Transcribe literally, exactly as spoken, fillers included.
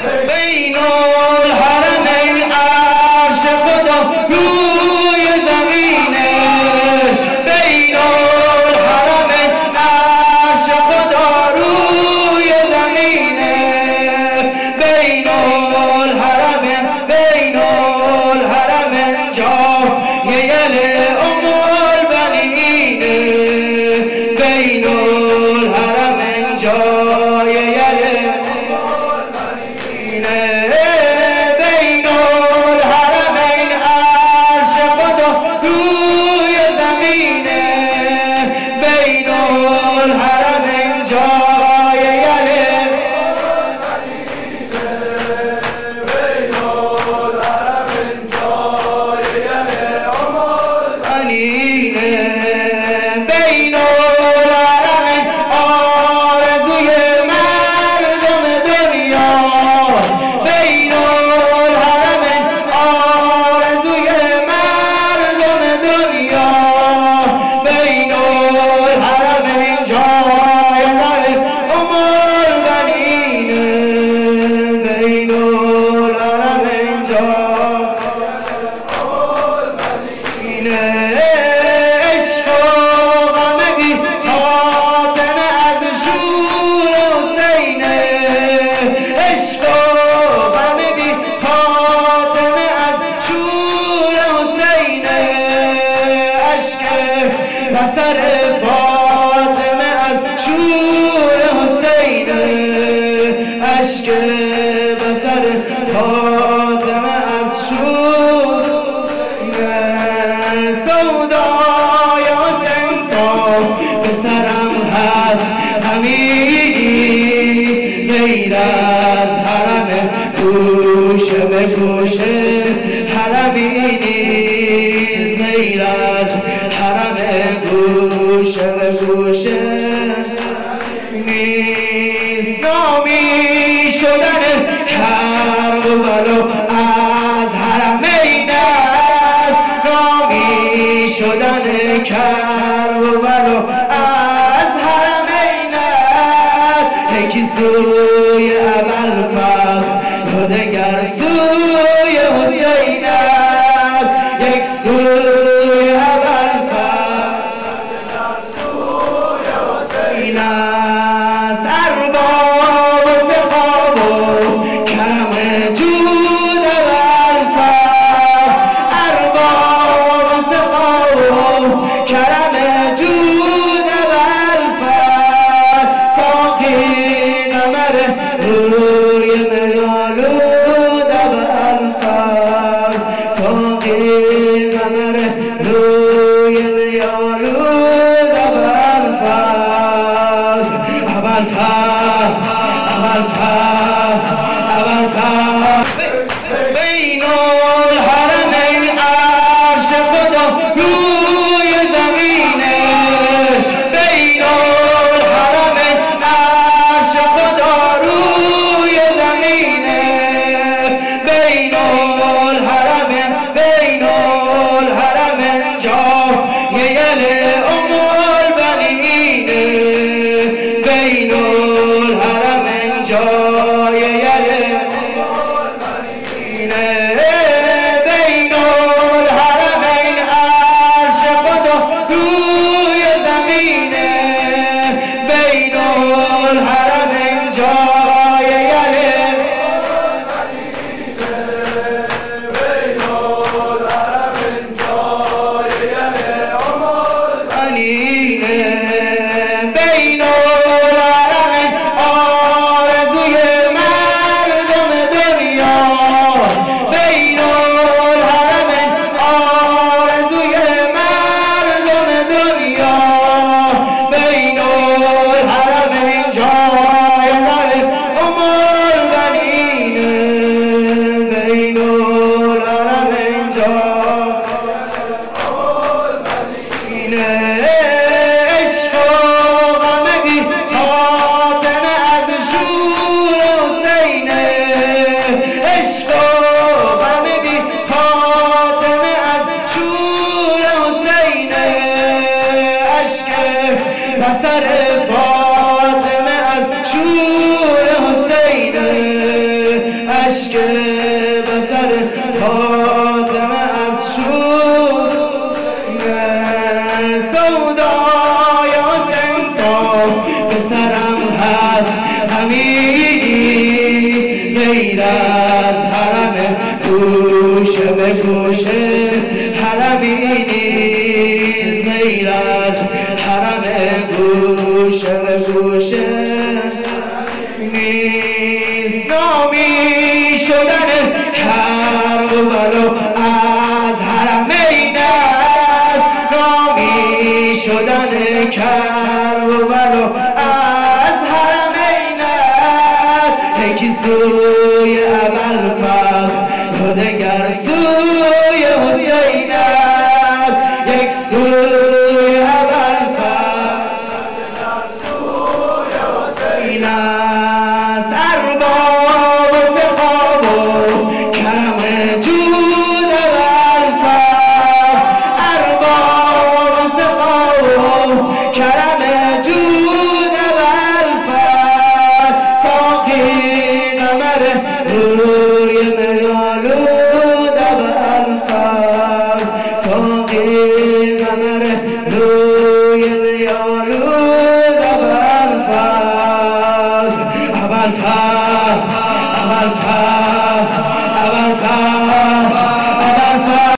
بین الحرمین عرش خدا روی زمینه بین الحرمین عرش خدا روی زمینه بین الحرمین بین الحرمین جای یل ام البنینه بین الحرمین جای یل بین الحرمین عرش خدا روی زمینه بین الحرمین جای یل بین الحرمین جای یل امینه بین الحرمین آرزوی مردم دنیا بین الحرمین آرزوی مردم دنیا بین الحرمین جای دل ام البنینه بین الحرمین جای عشق و غم بی خاتمه از شور حسینه عشق و غم بی خاتمه از شور حسینه اشک بسر فاطمه از شور حسینه اشک بسر فاطمه از شور سودای حسین تا به سرم هست همیشه غیر از حرم گوشه به گوشه حرمی نیست غیر از حرم گوشه به گوشه نیست نامی شدن کربلا از حرمین است نامی شدن کربلا از حرمین است یکی سوی ابوالفضل و دگر سوی حسین است یک سوی ابوالفضل سوی حسین است ارباب سخاب و کرم جود ابوالفضل ارباب سخاب و کرم جود ابوالفضل ساقی نمر روی میالود ابوالفضل ساقی نمر روی میالود ابوالفضل ابوالفضل ابوالفضل ابوالفضل بین الحرمین عرش خدا روی زمینه بین الحرمین عرش خدا روی زمینه غیر از حرم گوشه به گوشه حرمی نیست، غیر از حرم گوشه به گوشه نیست. نامی شدن کربلا از حرمین است، نامی شدن کربلا از حرمین است. یکی سوی ابوالفضل و دگر سوی حسین است، یک سوی ابوالفضل دگر سوی حسین است. ارباب و سخاب و کرم جود ابوالفضل، ارباب و سخاب و کرم جود ابوالفضل. ساقی قمر روی میالود ابوالفضل، ساقی